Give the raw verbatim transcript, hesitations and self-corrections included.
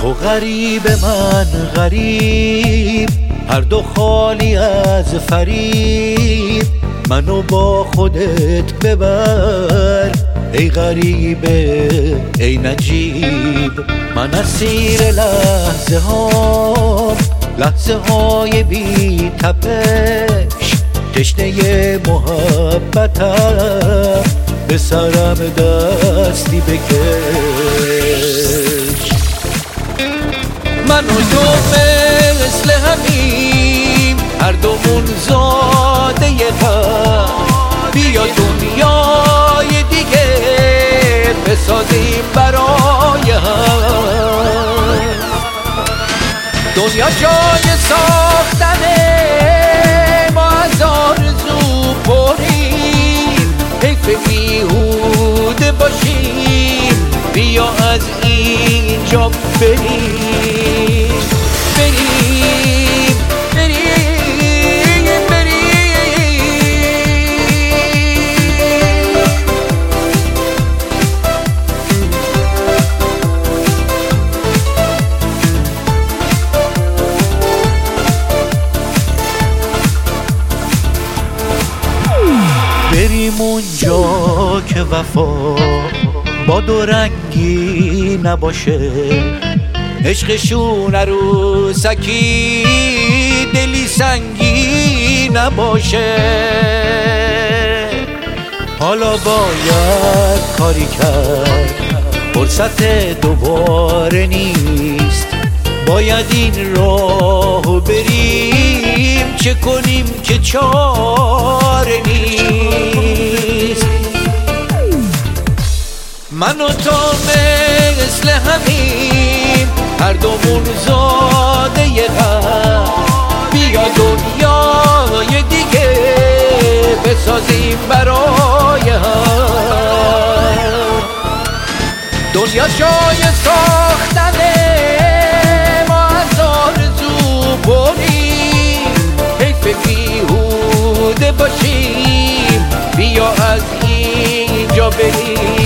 تو غریب من غریب، هر دو خالی از فریب. منو با خودت ببر ای غریبه ای نجیب. من اسیر لحظه ها، لحظه های بی تپش، تشنه محبتم، به سرم دستی بکش. من و تو مثل همیم، هر دومون زاده غم. بیا دنیای دیگه بسازیم برای هم. دنیا جای ساختنه، ما از آرزو پریم، حیف بیهوده باشیم. بیا از اینجا بریم بریم بریم بریم. بریم اونجا که وفا با دو رنگی نباشه، عشقشون عروسکی دلی سنگی نباشه. حالا باید کاری کرد، فرصت دوباره نیست. باید این راهو بریم، چه کنیم که چاره نیست. من و تو مثل همیم، هر دومون زاده غم. بیا دنیای دیگه بسازیم برای هم. دنیا جای ساختنه، ما از آرزو بریم، حیف بیهوده باشیم. بیا از اینجا بریم